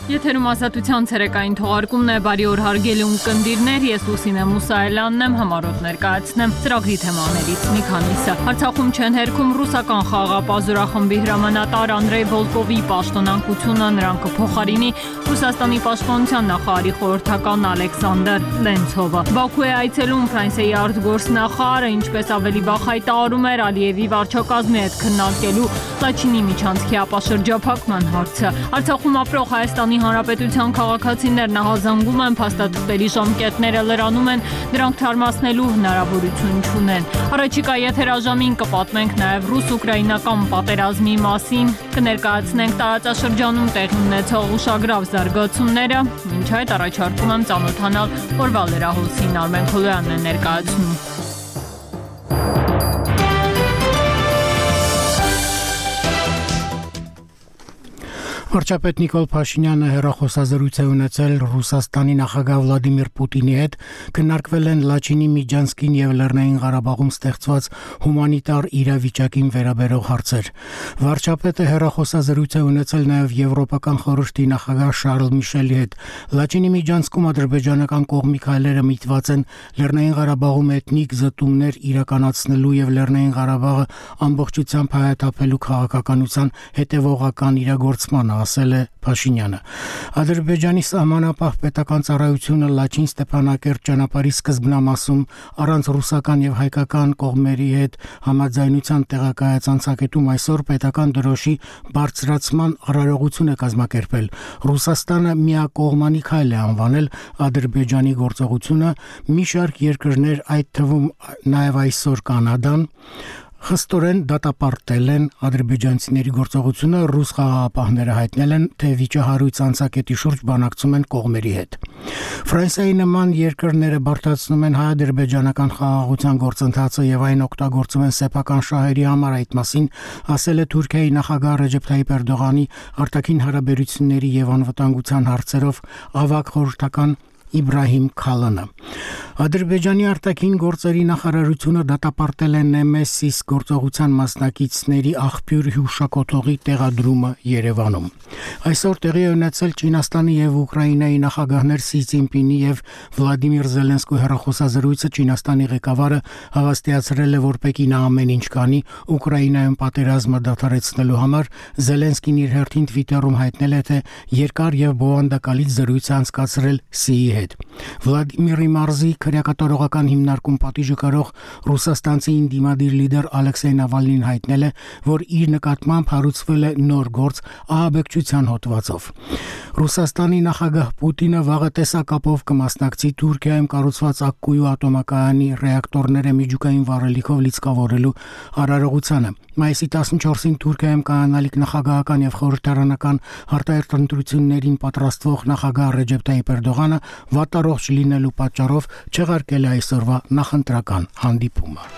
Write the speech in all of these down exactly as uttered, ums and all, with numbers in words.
Եթերում ազատության ցերեկային թողարկումն է, բարի օր հարգելի ունկնդիրներ, ես Լուսինե Մուսայելյանն եմ, համառոտ ներկայացնեմ ծրագրի թեմաներից մի քանիսը։ Արցախում չեն հերքում ռուսական խաղաղապահ զորախմբի հրամանատար Անդրեյ Վոլկովի պաշտոնակությունը, նրան կփոխարինի Ռուսաստանի պաշտպանության նախարարի խորհրդական Ալեքսանդր Լենցովը։ Բաքու է այցելում Ֆրանսիայի արտգործնախարարը, ինչպես ավելի վաղ հայտարարում էր Ալիևի վարչակազմի հետ քննարկելու Լաչինի միջանցքի ապաշրջափակման հարցը։ Արցախում ապրող Հայաստանի Հանրապետության քաղաքացիներն ահազանգում են, փաստաթղթերի ժամկետները լրանում են, դրանք թարմացնելու հնարավորություն չունեն։ Առաջիկա եթերաժամին կպատմենք նաև ռուս-ուկրաինական պատերազմի մասին, կներկայացնենք տարածաշրջանում տեղի ունեցող ուշագրավ զարգացումները, մինչ այդ առաջարկում եմ ծանոթանալ օրվա լրահոսին, Արմեն Քոլոյանն է ներկայացնում։ Վարչապետ Նիկոլ Փաշինյանը հեռախոսազրույց է ունեցել Ռուսաստանի նախագահ Վլադիմիր Պուտինի հետ, քննարկվել են Լաչինի Միջանցքին եւ Լեռնային Ղարաբաղում ստեղծված հումանիտար իրավիճակին վերաբերող հարցեր։ Վարչապետը հեռախոսազրույց է ունեցել նաեւ Եվրոպական խորհրդի նախագահ Շարլ Միշելի հետ։ Լաչինի Միջանցքում ադրբեջանական կողմի քայլերը միտված են Լեռնային Ղարաբաղում էթնիկ զտումներ իրականացնելու եւ Լեռնային Ղարաբաղը ամբողջությամբ հայաթափելու քաղաքականության հետեւողական իրագործման, ասել է Փաշինյանը։ Ադրբեջանի սահմանապահ պետական ծառայությունը Լաչին Ստեփանակերտ ճանապարհի սկզբնամասում առանց ռուսական եւ հայկական կողմերի հետ համաձայնության տեղակայած անցակետում այսօր պետական դրոշի բարձրացման արարողություն է կազմակերպել։ Ռուսաստանը միակողմանի քայլ է անվանել Ադրբեջանի գործողությունը, մի շարք երկրներ, այդ թվում նաեւ այսօր Կանադան, խստորեն դատապարտել են ադրբեջանցիների գործողությունը, ռուս խաղաղապահները հայտնել են, թե վիճահարույց անցակետի շուրջ բանակցում են կողմերի հետ։ Ֆրանսիայի նման երկրները բարդացնում են հայ-ադրբեջանական խաղաղության գործընթացը եւ այն օգտագործում են սեփական շահերի համար, այդ մասին ասել է Թուրքիայի նախագահ Ռեջեփ Թայիփ Էրդողանի արտաքին հարաբերությունների եւ անվտանգության հարցերով ավագ խորհրդական Իբրահիմ Քալանը։ Ադրբեջանի արտաքին գործերի նախարարությունը դատապարտել է Նեմեսիս գործողության մասնակիցների աղբյուր հյուշակոթողի տեղադրումը Երևանում։ Այսօր տեղի է ունեցել Չինաստանի եւ Ուկրաինայի նախագահներ Սի Ցզինպինի եւ Վլադիմիր Զելենսկու հեռախոսազրույցը Չինաստանի ղեկավարը հավաստիացրել է, որ Պեկինը ամեն ինչ կանի Ուկրաինայում պատերազմը դադարեցնելու համար։ Զելենսկին իր հերթին Twitter-ում հայտնել է, թե երկար եւ բովանդակալից զրույց է անցկացրել Սիի հետ։ Վլադիմիրի մարզի քրեակատարողական հիմնարկում պատիժը կրող ռուսաստանցի ինդիմադիր լիդեր Ալեքսեյ Նավալնին հայտնել է, որ իր նկատմամբ հարուցվել է նոր գործ ահաբեկչության հոդվածով։ Ռուսաստանի նախագահ Պուտինը վաղը տեսակապով կմասնակցի Թուրքիայում կառուցված Ակկույու ատոմակայանի ռեակտորները միջուկային վառելիքով լիցքավորելու արարողությանը։ Մայիսի տասնչորսին Թուրքիայում կայանալիք նախագահական եւ խորհրդարանական արտահերթ ընտրություններին պատրաստվող նախագահ Ռեջեփ Թայիփ Էրդողանը վատառողջ լինելու պատճառով չեղարկել է այսօրվա նախընտրական հանդիպումը։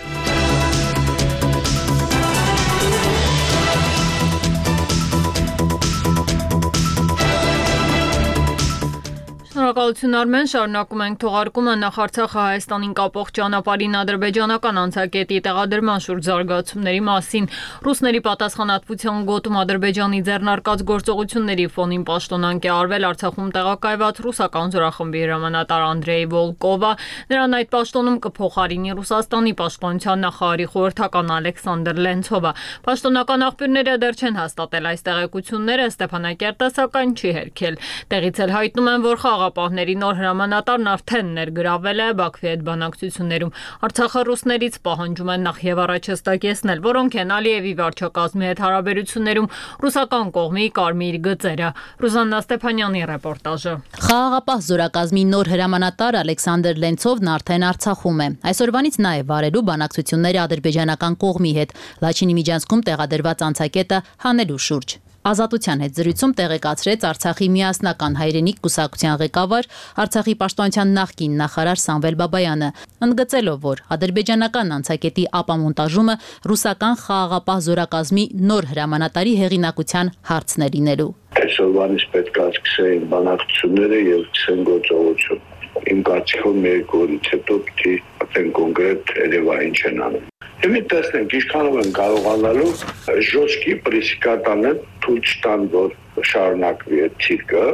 Շնորհակալություն Արմեն, շարունակում ենք թողարկումը։ Նախ Արցախը Հայաստանին կապող ճանապարհին ադրբեջանական անցակետի տեղադրման շուրջ զարգացումների մասին, ռուսների պատասխանատվության գոտում Ադրբեջանի ձեռնարկած գործողությունների ֆոնին պաշտոնանկ է արվել Արցախում տեղակայված ռուսական զորախմբի հրամանատար Անդրեյ Վոլկովը, նրան այդ պաշտոնում կփոխարինի Ռուսաստանի պաշտպանության նախարարի խորհրդական Ալեքսանդր Լենցովը։ Պաշտոնական աղբյուրները դեռ չեն հաստատել այս տեղեկությունները, Ստեփանակերտը սակայն չի հերքել։ Տեղից էլ հայտնում են, որ խաղաղապահների նոր հրամանատարն արդեն ներգրավել է Բաքվի հետ բանակցություններում։ Արցախը ռուսներից պահանջում են նախ եւ առաջ հստակեցնել, որոնք են Ալիևի վարչակազմի հետ հարաբերություններում ռուսական կողմի կարմիր գծերը։ Ռուզաննա Ստեփանյանի ռեպորտաժը։ Խաղաղապահ զորակազմի նոր հրամանատար Ալեքսանդր Լենցովն արդեն Արցախում է։ Այսօրվանից նա է վարելու բանակցությունները ադրբեջանական կողմի հետ Լաչինի միջանցքում տեղադրված անցակետը հանելու շուրջ։ Ազատության հետ զրույցում տեղեկացրեց Արցախի միասնական հայրենիք կուսակցության ղեկավար, Արցախի պաշտպանության նախկին նախարար Սամվել Բաբայանը, ընդգծելով, որ ադրբեջանական անցակետի ապամոնտաժումը ռուսական խաղաղապահ զորակազմի նոր հրամանատարի հեղինակության հարցն է լինելու։ Այսօրվանից պետք է սկսեն բանակցությունները եւ սկսեն գործողություն։ Իմ կարծիքով մի երկու օրից հետո պիտի ապեն կոնկրետ երևա ինչ են անում։ Հիմա տեսնենք ինչքանով են կարողանալու ժոստկի պրեսիկատանը թույլ չտան, որ շարունակվի այդ ցիկլը։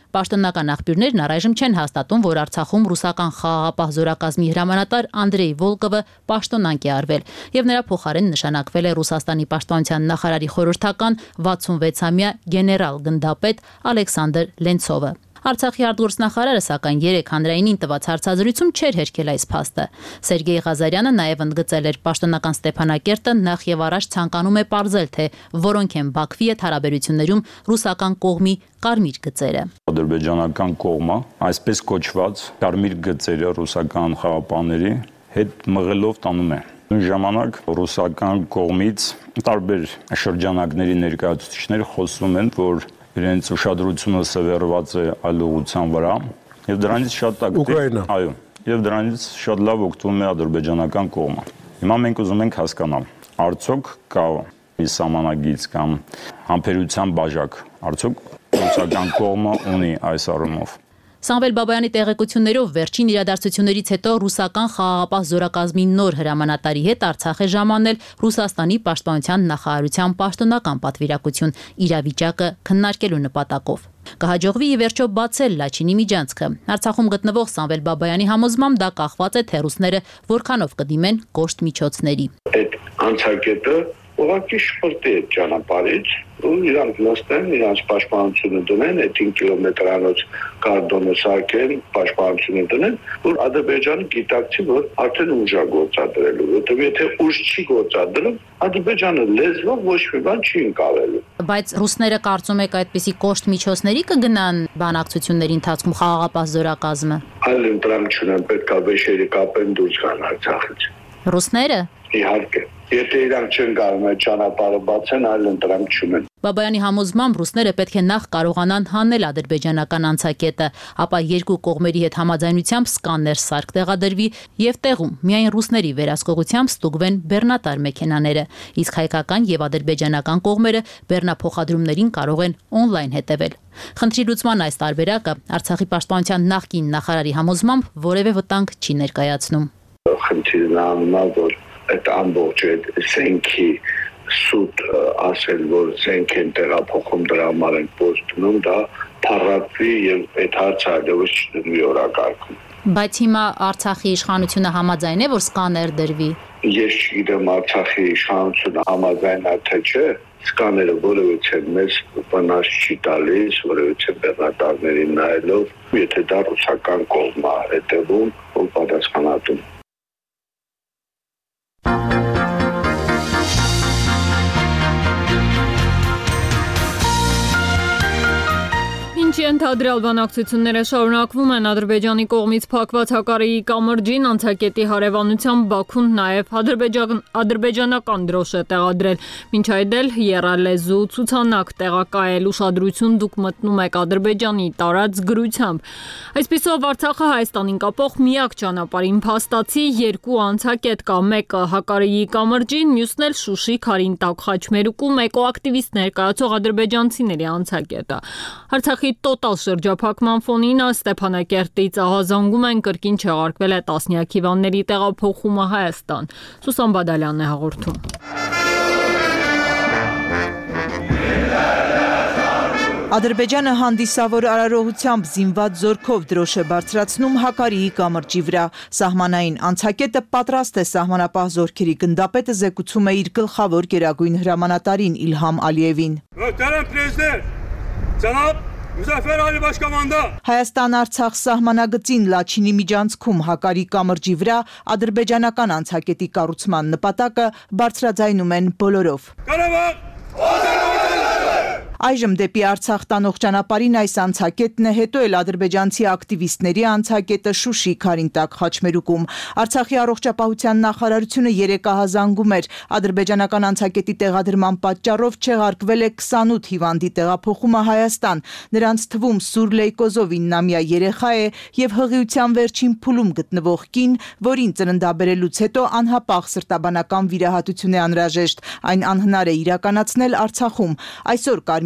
Պաշտոնական աղբյուրներն առայժմ չեն հաստատում, որ Արցախում ռուսական խաղաղապահ զորակազմի հրամանատար Անդրեյ Վոլկովը պաշտոնանկ է արվել, եւ նրա փոխարեն նշանակվել է Ռուսաստանի պաշտպանության նախարարի խորհրդական վաթսունվեցամյա գեներալ գնդապետ Ալեքսանդր Լենցովը։ Արցախի արտգործնախարարը սակայն երեք հանրայինին տված հարցազրույցում չէր հերքել այս փաստը։ Սերգեյ Ղազարյանը նաև ընդգծել էր պաշտոնական Ստեփանակերտը նախ եւ առաջ ցանկանում է պարզել, թե որոնք են Բաքվի հետ հարաբերություններում ռուսական կողմի կարմիր գծերը։ Ադրբեջանական կողմը այսպես կոչված կարմիր գծերը ռուսական խաղապանների հետ մղելով տանում է։ Նույն ժամանակ ռուսական կողմից տարբեր շրջանակների ներկայացուցիչներ խոսում են, որ իրենց ուշադրությունը սևեռված է այլ ուղղության վրա եւ դրանից շատ ակտիվ, այո, եւ դրանից շատ լավ օգտվում է ադրբեջանական կողմը։ Հիմա մենք ուզում ենք հասկանալ, արդյոք կա մի սահմանագիծ կամ համբերության բաժակ, արդյոք ռուսական կողմը ունի այս առումով։ Սամվել Բաբայանի տեղեկություններով վերջին իրադարձություններից հետո ռուսական խաղաղապահ զորակազմի նոր հրամանատարի հետ Արցախ է ժամանել Ռուսաստանի պաշտպանության նախարարության պաշտոնական պատվիրակություն իրավիճակը քննարկելու նպատակով։ Կհաջողվի ի վերջո բացել Լաչինի միջանցքը։ Արցախում գտնվող Սամվել Բաբայանի համոզմամբ դա կախված է թե ռուսները որքանով կդիմեն կոշտ միջոցների։ Այդ անցակետը ուղղակի շփրտի է ճանապարհից ու իրանք նստեն, իրանք պաշտպանությունը դնեն, այդ հինգ կիլոմետրանոց կարդոնը սարքեն, պաշտպանությունը դնեն, որ Ադրբեջանը գիտակցի, որ արդեն ուժ է գործադրելու, որովհետև եթե ուժ չի գործադրում, Ադրբեջանը լեզվով ոչ մի բան չի ընկալելու։ Բայց ռուսները կարծում եք այդպիսի կոշտ միջոցների կգնան բանակցությունների ընթացքում խաղաղապահ զորակազմը։ Այլ ընտրանք չունեն, պետք է վեշերի կապեն դուրս գան Արցախից։ Ռուսները։ Իհարկե, եթե իրանք չեն կարող այդ ճանապարհը բացեն, այլ ընտրանք չունեն։ Բաբայանի համոզմամբ ռուսները պետք է նախ կարողանան հանել ադրբեջանական անցակետը, ապա երկու կողմերի հետ համաձայնությամբ սկաներ սարք տեղադրվի եւ տեղում միայն ռուսների վերահսկողությամբ ստուգվեն բեռնատար մեքենաները, իսկ հայկական եւ ադրբեջանական կողմերը բեռնափոխադրումներին կարող են օնլայն հետեւել։ Խնդրի լուծման այս տարբերակը Արցախի պաշտպանության նախկին նախարարի համոզմամբ որևէ վտանգ չի ներկայացնում։ Խնդիրն անում է, որ այդ ամբողջ այդ սենքի սուտ ասել, որ սենք են տեղափոխում դրա համար են post դնում, դա փառատվի եւ այդ հարցը այլևս չդնվի օրակարգում։ Բայց հիմա Արցախի իշխանությունը համաձայն է, որ սկաներ դրվի։ Ես չգիտեմ Արցախի իշխանությունը համաձայն է թե չէ, սկաները որևէ մեզ վնաս չի տալիս, որևէ բեռնատարներին նայելով, եթե դա ռուսական կողմն է հետևում, որ պատասխանատու։ Ինչի ընդհանրյալ բանակցությունները շարունակվում են Ադրբեջանի կողմից փակված Հակարեի կամրջին անցակետի հարևանությամբ Բաքուն նաև ադրբեջան, ադրբեջանական դրոշ է տեղադրել։ Մինչ այդ էլ եռալեզու ցուցանակ տեղակայել ուշադրություն դուք մտնում եք Ադրբեջանի տարած գրությամբ։ Այսպիսով Արցախը Հայաստանին կապող միակ ճանապարհին փաստացի երկու անցակետ կա, մեկը Հակարեի կամրջին, մյուսն էլ Շուշի Քարինտակ Խաչմերուկում էկոակտիվիստ ներկայացող ադրբեջանցիների անցակետը։ Արցախի տոտալ շրջափակման ֆոնին Ստեփանակերտից ահազանգում են կրկին չեղարկվել է տասնյակ հիվանդների տեղափոխումը Հայաստան։ Սուսան Բադալյանն է հաղորդում։ Ադրբեջանը հանդիսավոր արարողությամբ զինված զորքով դրոշ է բարձրացնում Հակարեի կամրջի վրա։ Սահմանային անցակետը պատրաստ է սահմանապահ զորքերի գնդապետը զեկուցում է իր գլխավոր գերագույն հրամանատարին Իլհամ Ալիևին։ Հայաստան-Արցախ սահմանագծին Լաչինի միջանցքում Հակարեի կամրջի վրա ադրբեջանական անցակետի կառուցման նպատակը բարձրաձայնում են բոլորով։ Այժմ դեպի Արցախ տանող ճանապարհին այս անցակետն է, հետո էլ ադրբեջանցի ակտիվիստների անցակետը Շուշի Քարինտակ Խաչմերուկում։ Արցախի առողջապահության նախարարությունը երեկ ահազանգում էր ադրբեջանական անցակետի տեղադրման պատճառով չեղարկվել է քսանութ հիվանդի տեղափոխումը Հայաստան։ Նրանց թվում սուր լեյկոզով իննամյա երեխա է եւ հղիության վերջին փուլում գտնվող կին, որին ծննդաբերելուց հետո անհապաղ սրտաբանական վիրահատություն է անհրաժեշտ։ Այն անհնար է իրականացնել Արցախում։ Այսօր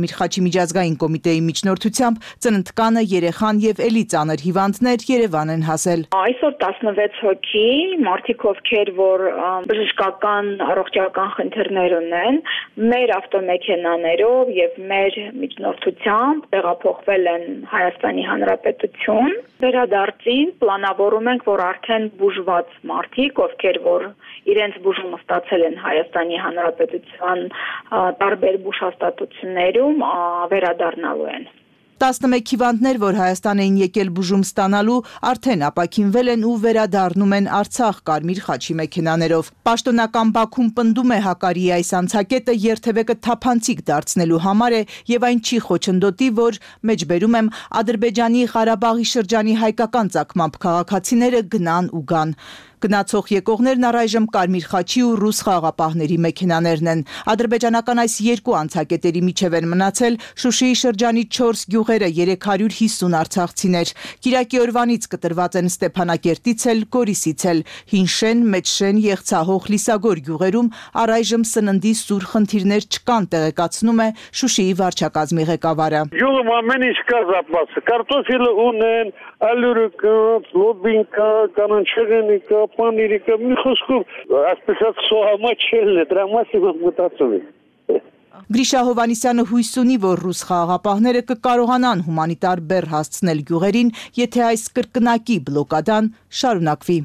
Կարմիր խաչի միջազգային կոմիտեի միջնորդությամբ ծննդկանը, երեխան եւ էլի ծանր հիվանդներ Երևան են հասել։ Այսօր տասնվեց հոգի, մարդիկ ովքեր որ բժշկական առողջական խնդիրներ ունեն, մեր ավտոմեքենաներով եւ մեր միջնորդությամբ տեղափոխվել են Հայաստանի Հանրապետություն։ Վերադարձին պլանավորում ենք, որ արդեն բուժված մարդիկ, ովքեր որ իրենց բուժումը ստացել են Հայաստանի Հանրապետության տարբեր բուժհաստատություններում, վերադառնալու են։ տասնմեկ հիվանդներ, որ Հայաստան էին եկել բուժում ստանալու, արդեն ապաքինվել են ու վերադառնում են Արցախ Կարմիր խաչի մեքենաներով։ Պաշտոնական Բաքուն պնդում է Հակարիի այս անցակետը երթևեկը թափանցիկ դարձնելու համար է եւ այն չի խոչընդոտի, որ մեջբերում եմ Ադրբեջանի Ղարաբաղի շրջանի հայկական ցակմամբ քաղաքացիները գնան ու գան։ Գնացող եկողներն առայժմ Կարմիր խաչի ու ռուս խաղաղապահների մեքենաներն են։ Ադրբեջանական այս երկու անցակետերի միջև են մնացել Շուշիի շրջանի չորս գյուղերը երեք հարյուր հիսուն արցախցիներ։ Կիրակի օրվանից կտրված են Ստեփանակերտից էլ, Գորիսից էլ, Հինշեն, Մեջշեն, Եղցահող, Լիսագոր գյուղերում առայժմ սննդի սուր խնդիրներ չկան, տեղեկացնում է Շուշիի վարչակազմի ղեկավարը։ Գյուղում ամեն ինչ կա զապասը, կարտոֆիլը ունեն, ալյուրը կա, լոբինկա, կանանչեղենիկա, Պանիրիկը, մի խոսքով, այսպես սոհամաչելն է, դրա մասին մտածում եմ։ Գրիշա Հովանիսյանը հույս ունի, որ ռուս խաղաղապահները կկարողանան հումանիտար բեռ հասցնել գյուղերին, եթե այս կրկնակի բլոկադան շարունակվի։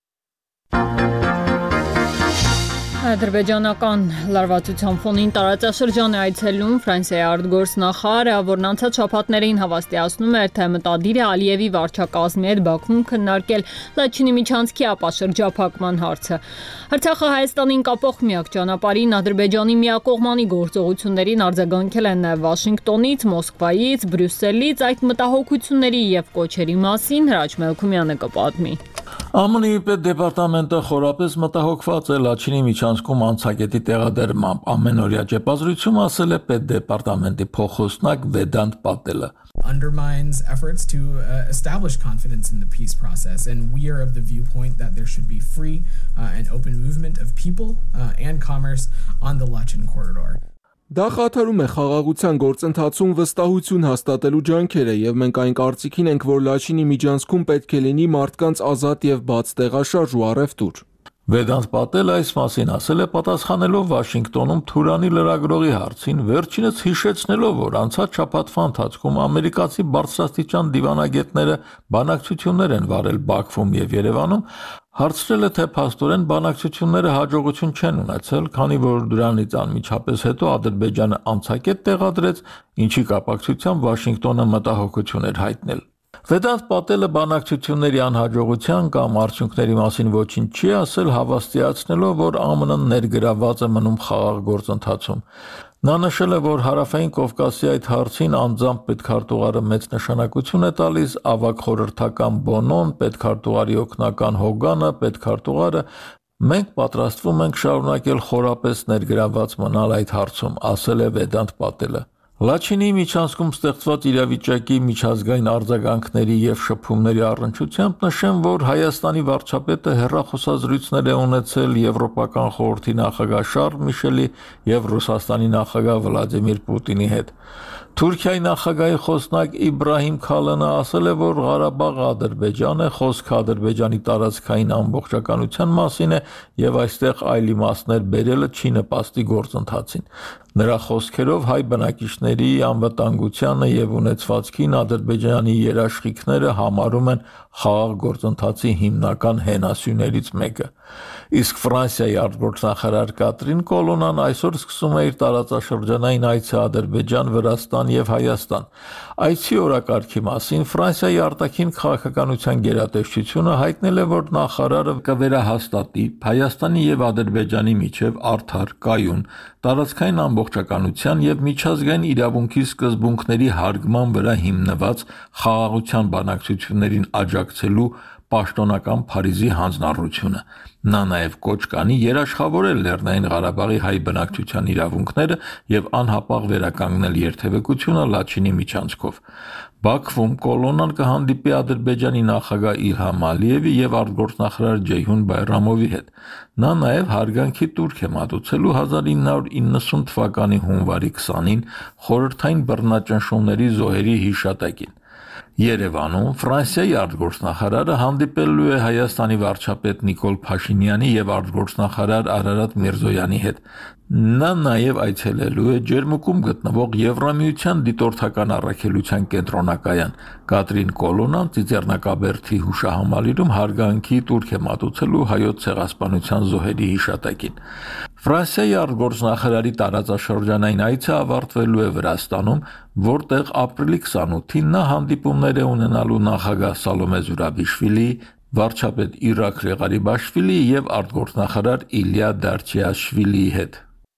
Ադրբեջանական լարվածության ֆոնին տարածաշրջան է այցելում Ֆրանսիայի արտգործնախարարը, որն անցած շաբաթներին հավաստիացնում էր, թե մտադիր է Ալիևի վարչակազմի հետ Բաքվում քննարկել Լաչինի միջանցքի ապաշրջափակման հարցը։ Արցախը Հայաստանին կապող միակ ճանապարհին Ադրբեջանի միակողմանի գործողություններին արձագանքել են նաև Վաշինգտոնից, Մոսկվայից, Բրյուսելից։ Այդ մտահոգությունների եւ կոչերի մասին Հրաչ Մելքումյանը կպատմի։ ԱՄՆ-ի պետդեպարտամենտը խորապես մտահոգված է Լաչինի միջանցքում անցակետի տեղադրմամբ։ Ամենօրյա ճեպազրույցում ասել է պետդեպարտամենտի փոխոստնակ Վեդանտ Պատելը։ Undermines efforts to uh, establish confidence in the peace process, and we are of the viewpoint that there should be free uh, and open movement of people uh, and commerce on the Lachin corridor. Դա խաթարում է խաղաղության գործընթացում վստահություն հաստատելու ջանքերը եւ մենք այն կարծիքին ենք, որ Լաչինի միջանցքում պետք է լինի մարդկանց ազատ եւ բաց տեղաշարժ ու առևտուր։ Վեդանտ Պատելը այս մասին ասել է պատասխանելով Վաշինգտոնում Թուրանի լրագրողի հարցին, վերջինս հիշեցնելով, որ անցած շաբաթվա ընթացքում ամերիկացի բարձրաստիճան դիվանագետները բանակցություններ են վարել Բաքվում եւ Երևանում, հարցրել է, թե փաստորեն բանակցությունները հաջողություն չեն ունեցել, քանի որ դրանից անմիջապես հետո Ադրբեջանը անցակետ տեղադրեց, ինչի կապակցությամբ Վաշինգտոնը մտահոգություն էր հայտնել։ Վեդանտ Պատելը բանակցությունների անհաջողության կամ արդյունքների մասին ոչինչ չի ասել, հավաստիացնելով, որ ԱՄՆ-ն ներգրավված է մնում խաղաղ գործընթացում։ Նա նշել է, որ Հարավային Կովկասի այդ հարցին անձամբ պետքարտուղարը մեծ նշանակություն է տալիս, ավագ խորհրդական Բոնոն, պետքարտուղարի օգնական Հոգանը, պետքարտուղարը մենք պատրաստվում ենք շարունակել խորապես ներգրավված մնալ այդ հարցում, ասել է Վեդանտ Պատելը։ Լաչինի միջանցքում ստեղծված իրավիճակի միջազգային արձագանքների եւ շփումների առնչությամբ նշեմ, որ Հայաստանի վարչապետը հեռախոսազրույցներ է ունեցել Եվրոպական խորհրդի նախագահ Շարլ Միշելի եւ Ռուսաստանի նախագահ Վլադիմիր Պուտինի հետ։ Թուրքիայի նախագահի խոսնակ Իբրահիմ Քալանը ասել է, որ Ղարաբաղը Ադրբեջան է, խոսքը Ադրբեջանի տարածքային ամբողջականության մասին է եւ այստեղ այլ իմաստներ բերելը չի նպաստի գործընթացին։ Նրա խոսքերով հայ բնակիչների անվտանգությանը եւ ունեցվածքին Ադրբեջանի երաշխիքները համարում են խաղաղ գործընթացի հիմնական հենասյուներից մեկը։ Իսկ Ֆրանսիայի արտգործնախարար Կատրին Կոլոնան այսօր սկսում է իր տարածաշրջանային այցը Ադրբեջան, Վրաստան եւ Հայաստան։ Այցի օրակարգի մասին Ֆրանսիայի արտաքին քաղաքականության գերատեսչությունը հայտնել է, որ նախարարը կվերահաստատի Հայաստանի եւ Ադրբեջանի միջև արդար, կայուն, տարածքային ամբողջականության եւ միջազգային իրավունքի սկզբունքների հարգման վրա հիմնված խաղաղության բանակցություններին աջակցելու պաշտոնական Փարիզի հանձնառությունը։ Նա նաև կոչ կանի երաշխավորել Լեռնային Ղարաբաղի հայ բնակչության իրավունքները եւ անհապաղ վերականգնել երթևեկությունը Լաչինի միջանցքով։ Բաքվում կոլոնան կհանդիպի Ադրբեջանի նախագահ Իլհամ Ալիևի եւ արտգործնախարար Ջեյհուն Բայրամովի հետ։ Նա նաև հարգանքի տուրք է մատուցելու հազար ինը հարյուր իննսուն թվականի հունվարի քսանին խորհրդային բռնաճնշումների զոհերի հիշատակին։ Երևանում Ֆրանսիայի արտգործնախարարը հանդիպելու է Հայաստանի վարչապետ Նիկոլ Փաշինյանի եւ արտգործնախարար Արարատ Միրզոյանի հետ։ Նա նաև այցելելու է Ջերմուկում գտնվող Եվրամիության դիտորդական առաքելության կենտրոնակայան։ Կատրին Կոլոնան Ծիծեռնակաբերդի հուշահամալիրում հարգանքի տուրք է մատուցելու հայոց ցեղասպանության զոհերի հիշատակին։ Ֆրանսիայի արտգործնախարարի տարածաշրջանային այցը ավարտվելու է Վրաստանում, որտեղ ապրիլի քսանութին նա հանդիպումներ է ունենալու նախագահ Սալոմե Զուրաբիշվիլի, վարչապետ Իրաքլի Ղարիբաշվիլի եւ արտգործնախարար Իլյա Դարչիաշվիլիի հետ։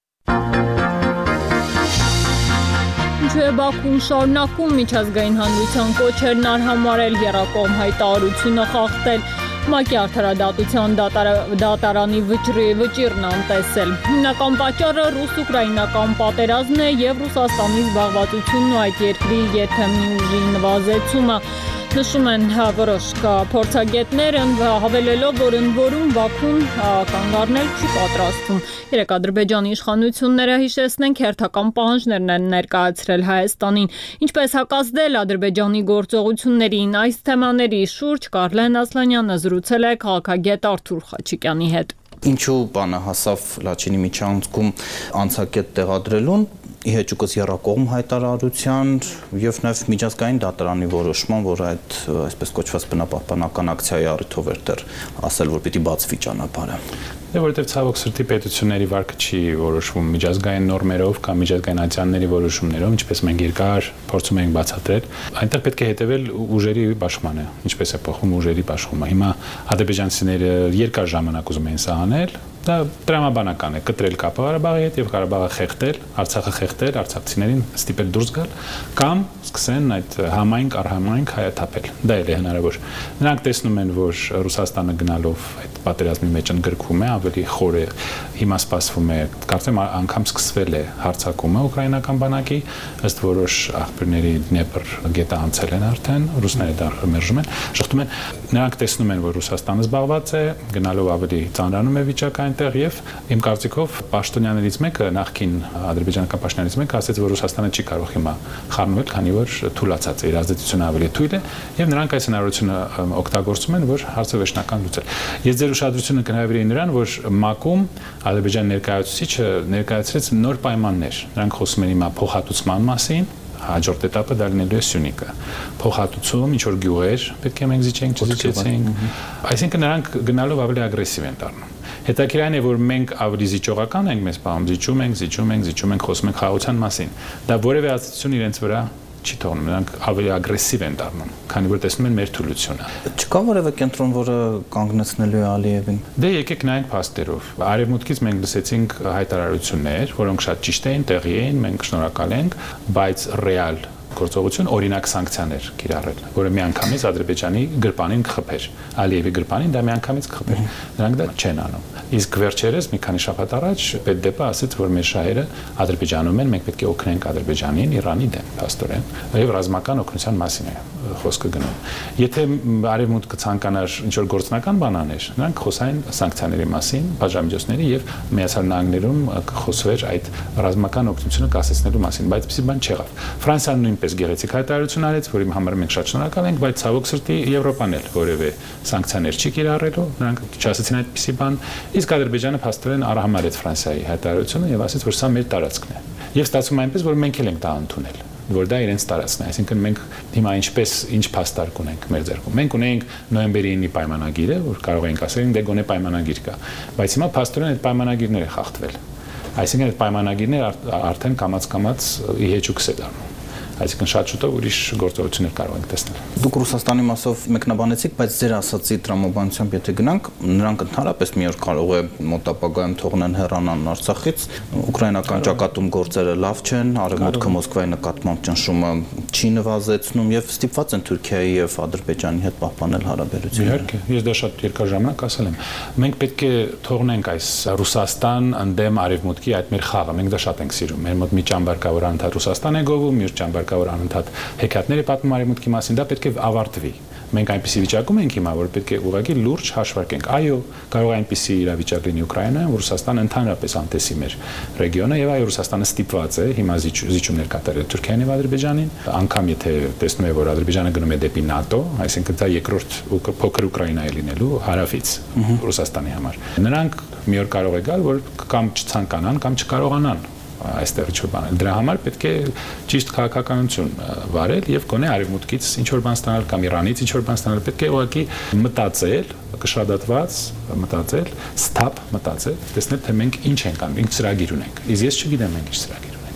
Ինչու է Բաքուն շարունակում միջազգային հանրության կոչերն արհամարել, եռակողմ հայտարարությունը խախտել, ՄԱԿ-ի արդարադատության դատարանի վճռի վճիռն անտեսել։ Հիմնական պատճառը ռուս-ուկրաինական պատերազմն է եւ Ռուսաստանի զբաղվածությունն ու այդ երկրի երթեմնի ուժի նվազեցումը։ Նշում են որոշ փորձագետներ, հավելելով, որ ընդ Բաքուն կանգ առնել չի պատրաստվում։ Երեք Ադրբեջանի իշխանությունները, հիշեցնենք, հերթական պահանջներն են ներկայացրել Հայաստանին։ Ինչպես հակազդել Ադրբեջանի գործողություններին, այս թեմաների շուրջ Կարլեն Ասլանյանը զրուցել է քաղաքագետ Արթուր Խաչիկյանի հետ։ Ինչու բանը հասավ Լաչինի միջանցքում անցակետ տեղադրելուն, իհեճուկս եռակողմ հայտարարության եւ նաեւ միջազգային դատարանի որոշման, որ այդ այսպես կոչված բնապահպանական ակցիայի առիթով էր դեռ ասել, որ պիտի բացվի ճանապարհը։ Դե որովհետեւ ցավոք սրտի պետությունների վարկը չի որոշվում միջազգային նորմերով կամ միջազգային ատյանների որոշումներով, ինչպես մենք երկար փորձում ենք բացատրել, այնտեղ պետք է հետևել ուժերի իշխմանը, ինչպես է փոխում ուժերի իշխումը։ Հիմա ադրբեջանցիները երկար ժամանակ ուզում են սա անել, դա դրամաբանական է, կտրել Ղարաբաղի հետ եւ Ղարաբաղը խեղդել, Արցախը խեղդել, արցախցիներին ստիպել դուրս գալ, կամ սկսեն այդ համայնք առհամայնք հայաթափել։ Դա էլ է հնարավոր։ Նրանք տեսնում են, որ Ռուսաստանը գնալով այդ պատերազմի մեջ ընդգրկվում է, ավելի խոր է, հիմա սպասվում է, կարծեմ անգամ սկսվել է հարձակումը ուկրաինական բանակի, ըստ որոշ աղբյուրների Դնեպր գետը անցել են արդեն, ռուսները դա մերժում են, շղթում են։ Նրանք տեսնում են, որ Ռուսաստանը զբաղված է, գնալով ավելի ծանրանում է վիճակը այնտեղ եւ իմ կարծիքով պաշտոնյաներից մեկը, նախկին ադրբեջանական պաշտոնյաներից մեկը ասաց, որ Ռուսաստանը չի կարող հիմա խառնվել, քանի որ թուլացած է, իր ազդեցությունը ավելի թույլ է եւ նրանք այս հնարավորությունը օգտագործում են, որ հարցը վերջնական լուծել։ Ես ձեր ուշադրությունը կհրավիրեի նրան, որ ՄԱԿ-ում Ադրբեջանի ներկայացուցիչը ներկայացրեց նոր պայմաններ։ Նրանք խոսում են հիմա փոխհատուցման մասին, հաջորդ этаպը դա լինելու է Սյունիքը։ Փոխհատուցում, ինչ որ գյուղեր պետք է մենք զիջենք, չզիջեցենք։ Այսինքն նրանք գնալով ավելի ագրեսիվ են դառնում։ Հետաքրքրն է, որ մենք ավելի զիջողական ենք, մեզ բանում զիջում ենք, զիջում ենք, զիջում ենք, խոսում ենք խաղաղության մասին։ Դա որևէ ազդեցություն իրենց վրա չի թողնում, նրանք ավելի ագրեսիվ են դառնում, քանի որ տեսնում են մեր թուլությունը։ Չկա որևէ կենտրոն, որը կանգնեցնելու է Ալիևին։ Դե եկեք նայենք փաստերով։ Արևմուտքից մենք լսեցինք հայտարարություններ, որոնք շատ ճիշտ էին, տեղի էին, մենք շնորհակալ ենք, բայց ռեալ գործողություն օրինակ սանկցիաներ կիրառել, որը միանգամից Ադրբեջանի գրպանին կխփեր, Ալիևի գրպանին դա միանգամից կխփեր։ Նրանք դա չեն անում։ Իսկ վերջերս մի քանի շաբաթ առաջ Պետդեպը ասաց, որ մեր շահերը Ադրբեջանում են, մենք պետք է օգնենք Ադրբեջանին, Իրանի դեմ, փաստորեն, եւ ռազմական օգնության մասին է խոսքը գնում։ Եթե Արևմուտքը ցանկանար ինչ-որ գործնական բան աներ, նրանք խոսային սանկցիաների մասին, բաժամիջոցների եւ Միացյալ Նահանգներում կխոսվեր այդ ռազմական օգնությունը կասեցնելու մասին, բայց այդպիսի բան չեղավ։ Ֆրանսիան նույնպես գեղեցիկ հայտարարություն արեց, որի համար մենք շատ շնորհակալ ենք, բայց ցավոք սրտի Եվրոպան էլ որևէ սանկցիաներ չի կիրառելու, նրանք չասեցին այդպիսի բան, իսկ Ադրբեջանը փաստորեն արհամարեց Ֆրանսիայի հայտարարությունը եւ ասաց, որ սա մեր տարածքն է։ Եվ ստացվում է այնպես, որ մենք էլ ենք դա ընդունել, որ դա իրենց տարածքն է, այսինքն մենք հիմա ինչպես ինչ փաստարկ ունենք մեր ձեռքում։ Մենք ունենք նոյեմբերի ինը պայմանագիրը, որ կարող ենք ասել, դե գոնե պայմանագիր կա, բայց հիմա փաստորեն այդ պայմանագիրները խախտվել։ Այսինքն այդ պայմանագիրները արդեն կամաց-կամաց իհեճուկս է դառնում։ այսինքն շատ շուտով ուրիշ գործողություններ կարող ենք տեսնել։ Դուք Ռուսաստանի մասով մեկնաբանեցիք, բայց ձեր ասացի տրամաբանությամբ եթե գնանք, նրանք ընդհանրապես մի օր կարող է մոտ ապագայում թողնեն հեռանան Արցախից, ուկրաինական ճակատում գործերը լավ չեն, արևմուտքը Մոսկվայի նկատմամբ ճնշումը չի նվազեցնում եւ ստիպված են Թուրքիայի եւ Ադրբեջանի հետ պահպանել հարաբերությունները։ Իհարկե, ես դա շատ երկար ժամանակ ասել եմ։ Մենք պետք է թողնենք այս Ռուսաստան ընդդեմ արևմուտքի այդ մեր խաղը, մենք դա շատ ենք սիրում։ Մեր մոտ մի ճամբարկավոր անընդհատ Ռուսաստան է գովում, մյուս ճամբարկավոր անընդհատ հեքիաթներ է պատմում արևմուտքի մասին, դա պետք է ավարտվի։ Մենք այնպիսի վիճակում ենք հիմա, որ պետք է ուղղակի լուրջ հաշվարկենք։ Այո, կարող է այնպիսի իրավիճակ լինի Ուկրաինայում, Ռուսաստանը ընդհանրապես անտեսի մեր ռեգիոնը եւ այո, Ռուսաստանը ստիպված է հիմա զիջումներ կատարել Թուրքիային եւ Ադրբեջանին, անգամ եթե տեսնում է, որ Ադրբեջանը գնում է դեպի ՆԱՏՕ, այսինքն դա երկրորդ փոքր Ուկրաինա է լինելու հարավից Ռուսաստանի համար։ Նրանք մի օր կարող է գալ, որ կամ չցանկանան, կամ չկարողանան այստեղ ինչ-որ բան։ Դրա համար պետք է ճիշտ քաղաքականություն վարել եւ գոնե արևմուտքից ինչ-որ բան ստանալ կամ Իրանից ինչ-որ բան ստանալ, պետք է ուղղակի մտածել, կշռադատված մտածել, ստապ մտածել, տեսնել թե մենք ինչ ենք անում, ինչ ծրագիր ունենք։ Իսկ ես չգիտեմ մենք ինչ ծրագիր ունենք։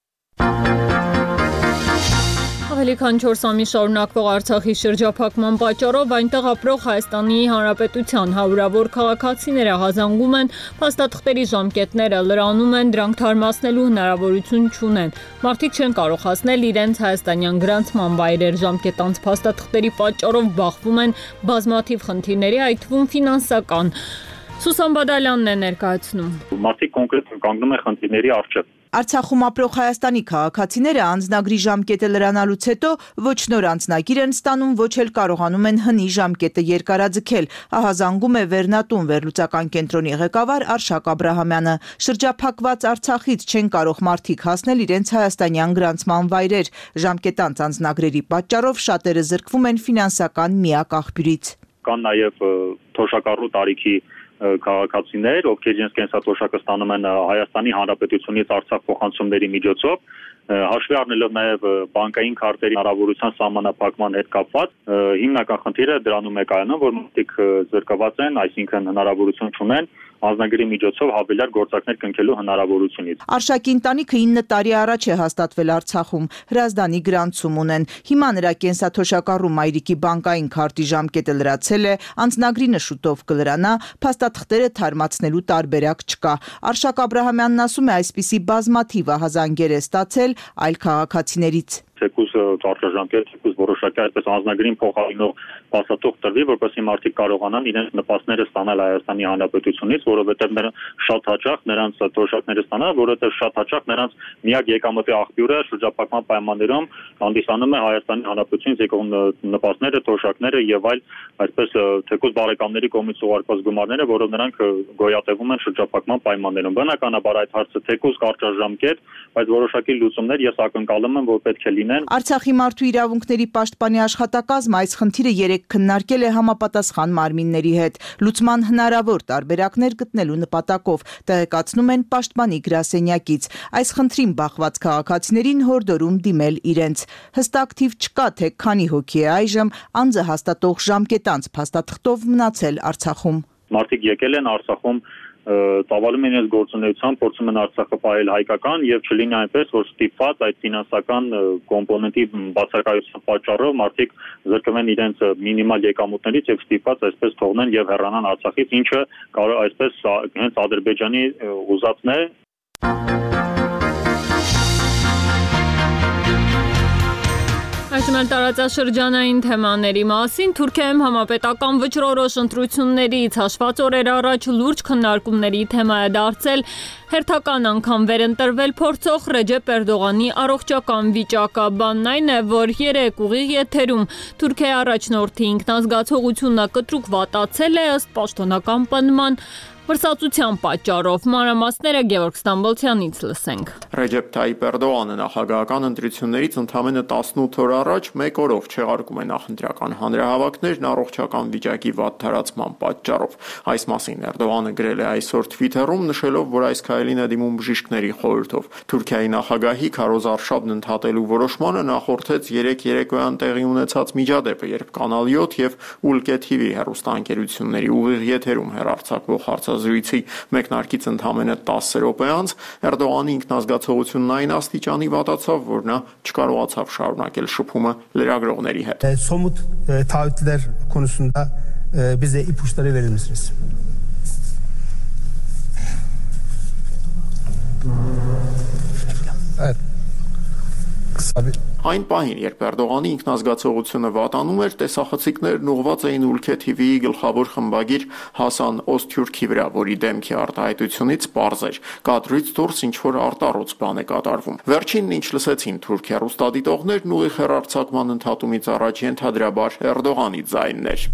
Ավելի քան չորս ամիս շարունակվող Արցախի շրջափակման պատճառով այնտեղ ապրող Հայաստանի Հանրապետության հարյուրավոր քաղաքացիները հազանգում են, փաստաթղթերի ժամկետները լրանում են, դրանք թարմացնելու հնարավորություն չունեն։ Մարդիկ չեն կարող հասնել իրենց հայաստանյան գրանցման վայրեր, ժամկետանց փաստաթղթերի պատճառով բախվում են բազմաթիվ խնդիրների, այդ թվում ֆինանսական։ Սուսան Բադալյանն է ներկայացնում։ Մարդիկ կոնկրետ կանգնում են խնդիրների առջև։ Արցախում ապրող Հայաստանի քաղաքացիները անձնագրի ժամկետը լրանալուց հետո ոչ նոր անձնագիր են ստանում, ոչ էլ կարողանում են հնի ժամկետը երկարաձգել, ահազանգում է Վերնատուն վերլուծական կենտրոնի ղեկավար Արշակ Աբրահամյանը։ Շրջափակված Արցախից չեն կարող մարդիկ հասնել իրենց հայաստանյան գրանցման վայրեր։ Ժամկետանց անձնագրերի պատճառով շատերը զրկվում են ֆինանսական միակ աղբյուրից։ Կան նաև թոշակառու տարիքի քաղաքացիներ, ովքեր իրենց կենսաթոշակը ստանում են Հայաստանի Հանրապետությունից Արցախ փոխանցումների միջոցով, հաշվի առնելով նաև բանկային քարտերի հնարավորության սահմանափակման հետ կապված, հիմնական խնդիրը դրանում է կայանում, որ մարդիկ զրկված են, այսինքն հնարավորություն չունեն անձնագրի միջոցով հավելյալ գործակներ կնքելու հնարավորությունից։ Արշակի ընտանիքը ինը տարի առաջ է հաստատվել Արցախում, հրազդանի գրանցում ունեն։ Հիմա նրա կենսաթոշակառու մայրիկի բանկային քարտի ժամկետը լրացել է, անձնագրինը շուտով կլրանա, փաստաթղթերը թարմացնելու տարբերակ չկա։ Արշակ Աբրահամյանն ասում է, այսպիսի բազմաթիվ ահազանգեր է ստացել այլ քաղաքացիներից։ Թեկուզ ծառայժամկետ, թեկուզ որոշակի այսպես անձնագրին փոխարինող փաստաթուղթ տրվի, որպեսզի մարդիկ կարողանան իրենց նպաստները ստանալ Հայաստանի Հանրապետությունից, որովհետև նրանց շատ հաճախ նրանց թոշակները ստանալ, որովհետև շատ հաճախ նրանց միակ եկամտի աղբյուրը շրջափակման պայմաններում հանդիսանում է Հայաստանի Հանրապետությունից եկող նպաստները, թոշակները եւ այլ այսպես թեկուզ բարեկամների կողմից ուղարկված գումարները, որով նրանք գոյատևում են շրջափակման պայմաններում։ Բնականաբար այդ հարցը թեկուզ կարճաժամկետ, բայց որոշակի լուծումներ ես ակնկալում եմ, որ պետք է լինեն։ Արցախի մարդու իրավունքների պաշտպանի աշխատակազմը այս խնդիրը երեք քննարկել է համապատասխան մարմինների հետ, լուծման հնարավոր տարբերակներ գտնելու նպատակով, տեղեկացնում են պաշտպանի գրասենյակից։ Այս խնդրին բախված քաղաքացիներին հորդորում դիմել իրենց։ Հստակ թիվ չկա, թե քանի հոգի է այժմ անձը հաստատող ժամկետանց փաստաթղթով մնացել Արցախում։ Մարդիկ եկել են Արցախում, ծավալում են իրենց գործունեությամբ, փորձում են Արցախը պահել հայկական եւ չլինի այնպես, որ ստիպված այդ ֆինանսական կոմպոնենտի բացակայության պատճառով մարդիկ զրկվեն իրենց մինիմալ եկամուտներից եւ ստիպված այսպես թողնեն եւ հեռանան Արցախից, ինչը կարող այսպես հենց Ադրբեջանի ուզածն է։ Այժմ էլ տարածաշրջանային թեմաների մասին Թուրքիայում համապետական վճռորոշ ընտրություններից հաշված օրեր առաջ լուրջ քննարկումների թեմա է դարձել հերթական անգամ վերընտրվել փորձող Ռեջեփ Էրդողանի առողջական վիճակը։ Բանն այն է, որ երեք ուղիղ եթերում Թուրքիայի առաջնորդի ինքնազգացողությունը կտրուկ վատացել է ըստ պաշտոնական պնդման Մրսածության պատճառով մանրամասները Գևորգ Ստամբոլցյանից լսենք։ Ռեջեփ Թայիփ Էրդողանը նախագահական ընտրություններից ընդամենը տասնութ օր առաջ մեկ օրով չեղարկում է նախընտրական հանրահավաքներն առողջական վիճակի վատ թարացման պատճառով։ Այս մասին Էրդողանը գրել է այսօր Twitter-ում, նշելով, որ այս քայլին է դիմում բժիշկների խորհրդով։ Թուրքիայի նախագահի Քարոզ Արշավն ընդհատելու որոշմանը նախորդեց երեք երեկոյան տեղի ունեցած միջադեպը, երբ Կանալ յոթ եւ Ուլկե թի վի հեռուստաընկերությունների ուղիղ եթերում հեռարձակվող հարցազրույցը հարցազրույցի մեկնարկից ընդամենը տասը րոպե անց Էրդողանի ինքնազգացողությունն այն աստիճանի վատացավ, որ նա չկարողացավ շարունակել շփումը լրագրողների հետ։ Somut taahhütler konusunda bize ipuçları verir misiniz? Evet. Kısa bir Այն պահին, երբ Էրդողանի ինքնազգացողությունը վատանում էր, տեսախցիկներն ուղղված էին Ülke թի վիի գլխավոր խմբագիր Հասան Օզթյուրքի վրա, որի դեմքի արտահայտությունից պարզ էր, կադրից դուրս ինչ-որ արտառոց բան է կատարվում։ Վերջինն ինչ լսեցին թուրք հեռուստադիտողներն ուղիղ հեռարձակման ընդհատումից առաջ ենթադրաբար Էրդողանի ձայնն էր։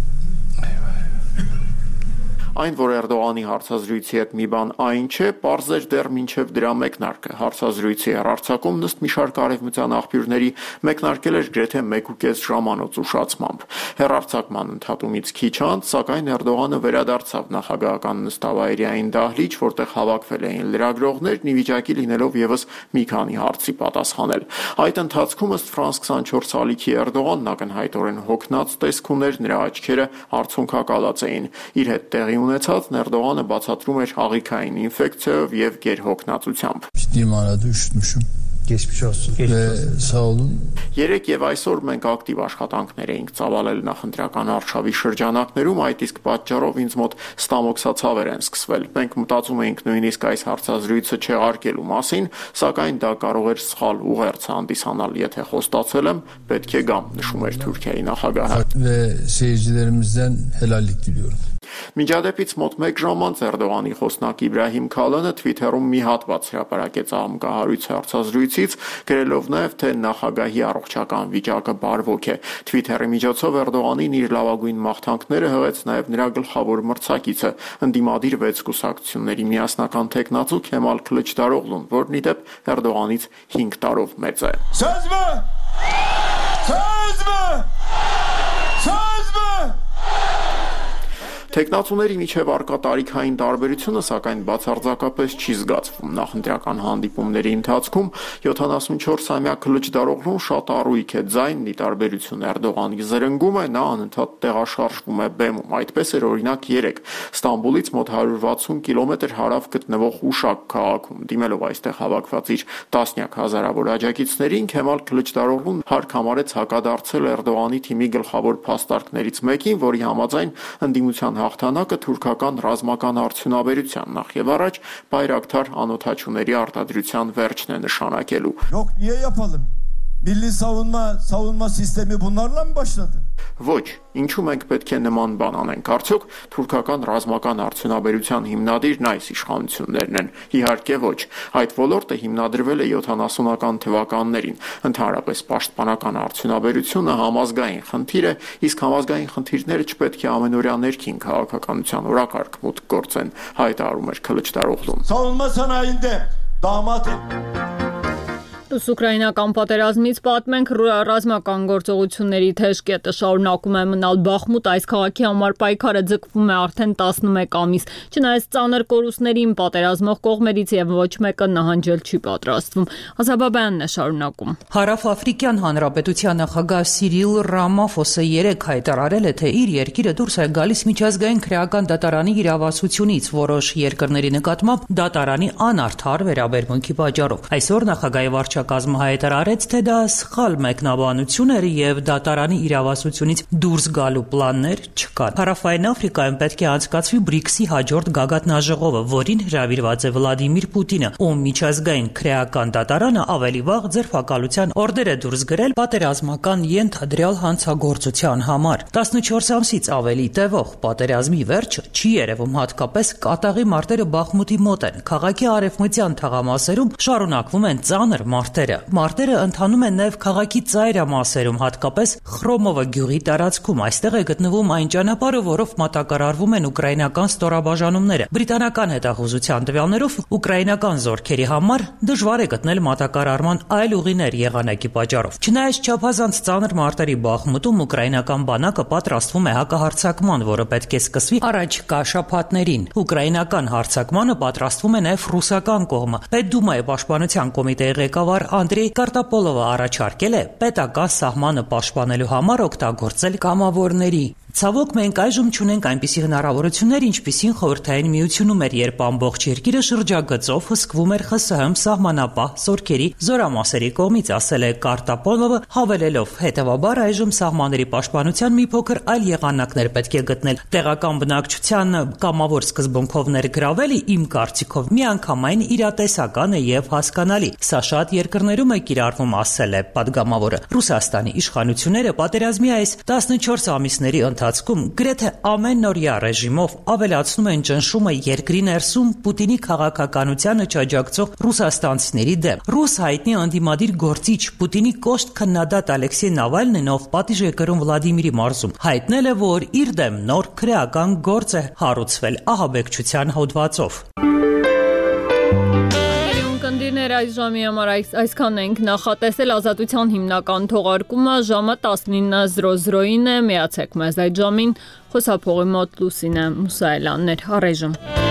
Այն, որ Էրդողանի հարցազրույցի հետ մի բան այն չէ, պարզ էր դեռ մինչև դրա մեկնարկը։ Հարցազրույցի հեռարձակումն ըստ մի շարք արևմտյան աղբյուրների մեկնարկել էր գրեթե մեկուկես ժամանոց ուշացմամբ։ Հեռարձակման ընդհատումից քիչ անց, սակայն Էրդողանը վերադարձավ նախագահական նստավայրային դահլիճ, որտեղ հավաքվել էին լրագրողներն, ի վիճակի լինելով եւս մի քանի հարցի պատասխանել։ Այդ ընթացքում ըստ Ֆրանս քսանչորս ալիքի Էրդողանն ակնհայտորեն հոգնած տեսք ուներ, նրա աչքերը արցունքակալած էին։ Իր հետ տեղի ունեցածն Էրդողանը բացատրում էր աղիքային ինֆեկցիայով եւ գերհոգնածությամբ։ geçmiş olsun. Sağ olun. Երեք եւ այսօր մենք ակտիվ աշխատանքներ էինք ծավալել նախընտրական արշավի շրջանակներում, այդ իսկ պատճառով ինձ մոտ ստամոքսացավեր են սկսվել։ Մենք մտածում էինք նույնիսկ այս հարցազրույցը չեղարկելու մասին, սակայն դա կարող էր սխալ ուղերձ հանդիսանալ, եթե խոստացել եմ, պետք է գամ, նշում էր Թուրքիայի նախագահը։ Ve seyircilerimizden helallik diliyorum. Միջադեպից մոտ մեկ ժամ անց Էրդողանի խոսնակ Իբրահիմ Քալանը Twitter-ում մի հատված հրապարակեց աղմկահարույց հարցազրույցից, գրելով նաև, թե նախագահի առողջական վիճակը բարվոք է։ Twitter-ի միջոցով Էրդողանին իր լավագույն մաղթանքները հղեց նաև նրա գլխավոր մրցակիցը, ընդդիմադիր վեց կուսակցությունների միասնական թեկնածու Քեմալ Քլիչդարօղլուն, որն ի դեպ Էրդողանից հինգ տարով մեծ է։ Söz mü? Söz mü? Söz mü? Տեխնացուների միջև արկա տարիքային տարբերությունը, սակայն բացարձակապես չի զգացվում։ Նախընտրական հանդիպումների ընթացքում յոթանասունչորսամյա Քլիչդարօղլուն շատ առույգ է, ձայնն ի տարբերություն Էրդողանի զրնգում է, նա անընդհատ տեղաշարժվում է բեմում։ Այդպես էր օրինակ երեկ Ստամբուլից մոտ հարյուր վաթսուն կիլոմետր հարավ գտնվող Uşak քաղաքում, դիմելով այստեղ հավաքված իր տասնյակ հազարավոր աջակիցներին, Քեմալ Քլիչդարօղլուն հարկ համարեց հակադարձել Էրդողանի թիմի գլխավոր փաստարկներից մեկին, որի համաձայն ընդդիմության հաղթանակը թուրքական ռազմական արդյունաբերության նախ եւ առաջ բայրակթար անօթաչուների արտադրության վերջն է նշանակելու։ Yok niye yapalım? Milli savunma savunma sistemi bunlarla mı başladı? Ոչ, ինչու մենք պետք է նման բան անենք, արդյոք թուրքական ռազմական արդյունաբերության հիմնադիրն այս իշխանություններն են։ Իհարկե ոչ, այդ ոլորտը հիմնադրվել է յոթանասունական թվականներին։ Ընդհանրապես պաշտպանական արդյունաբերությունը համազգային խնդիր է, իսկ համազգային խնդիրները չպետք է ամենօրյա ներքին քաղաքականության օրակարգ մուտք գործեն, հայտարարում էր Քլիչդարօղլուն։ Savunma sanayinde damat Ուկրաինական պատերազմից պատմենք, ռազմական գործողությունների թեժ կետը շարունակում է մնալ Բախմուտ, այս քաղաքի համար պայքարը ձգվում է արդեն տասնմեկ ամիս, չնայած ծանր կորուստներին պատերազմող կողմերից եւ ոչ մեկը նահանջել չի պատրաստվում։ Ազաբաբյանն է շարունակում։ Հարավաֆրիկյան Հանրապետության նախագահ Սիրիլ Ռամաֆոսը երեկ հայտարարել է, թե իր երկիրը դուրս է գալիս միջազգային քրեական դատարանի իրավասությունից որոշ երկրների նկատմամբ դատարանի անարդար վերաբերմունքի պատճառով։ Այսօր նախագահի վարչակազմը հայտարարեց, թե դա սխալ մեկնաբանություն էր եւ դատարանի իրավասությունից դուրս գալու պլաններ չկան։ Հարավային Աֆրիկայում պետք է անցկացվի բրիքսի հաջորդ գագաթնաժողովը, որին հրավիրված է Վլադիմիր Պուտինը, ում միջազգային քրեական դատարանը ավելի վաղ ձերբակալության օրդեր է դուրս գրել պատերազմական ենթադրյալ հանցագործության համար։ տասնչորս ամսից ավելի տևող պատերազմի վերջը չի երևում, հատկապես կատաղի մարտերը Բախմուտի մոտ են։ Քաղաքի արևմտյան թաղամասերում շարունակվում են ծանր մարտերը։ Մարտերը ընթանում են նաև քաղաքի ծայրամասերում, հատկապես Խրոմովը գյուղի տարածքում։ Այստեղ է գտնվում այն ճանապարհը, որով մատակարարվում են ուկրաինական ստորաբաժանումները։ Բրիտանական հետախուզության տվյալներով ուկրաինական զորքերի համար դժվար է գտնել մատակարարման այլ ուղիներ եղանակի պատճառով։ Չնայած չափազանց ծանր մարտերի Բախմուտում ուկրաինական բանակը պատրաստվում է հակահարձակման, որը պետք է սկսվի առաջիկա շաբաթներին։ Ուկրաինական հարձակմանը պատրաստվում է նաև ռուսական կողմը։ Պետդումայի պաշտպանության կոմիտեի ղեկավար Անդրեյ Կարտապոլովը առաջարկել է պետական սահմանը պաշտպանելու համար օգտագործել կամավորների Ցավոք մենք այժմ չունենք այնպիսի հնարավորություններ, ինչպիսին Խորհրդային Միությունում էր, երբ ամբողջ երկիրը շրջագծով հսկվում էր ԽՍՀՄ սահմանապահ զորքերի զորամասերի կողմից, ասել է Կարտապոլովը, հավելելով. հետևաբար այժմ սահմանների պաշտպանության մի փոքր այլ եղանակներ պետք է գտնել։ Տեղական բնակչության կամավոր սկզբունքով ներգրավելը իմ կարծիքով միանգամայն իրատեսական է եւ հասկանալի։ Սա շատ երկրներում է կիրառվում, ասել է պատգամավորը։ Ռուսաստանի իշխանությունները պատերազմի այս տասնչորս ամիսների ընթացքում գրեթե ամենօրյա ռեժիմով ավելացնում են ճնշումը երկրի ներսում Պուտինի քաղաքականությանը չաջակցող ռուսաստանցիների դեմ։ Ռուս հայտնի ընդդիմադիր գործիչ Պուտինի կոշտ քննադատ Ալեքսեյ Նավալնին, ով պատիժ է կրում Վլադիմիրի մարզում, հայտնել է, որ իր դեմ նոր քրեական գործ է հարուցվել ահաբեկչության հոդվածով։ Կնդիրներ այս ժամի համար այսքան ենք նախատեսել։ Ազատության հիմնական թողարկումը ժամը տասնինը զրո զրոին է։ Միացեք մեզ այդ ժամին։ Խոսափողի մոտ Լուսինե Մուսայելյանն էր։ Առայժմ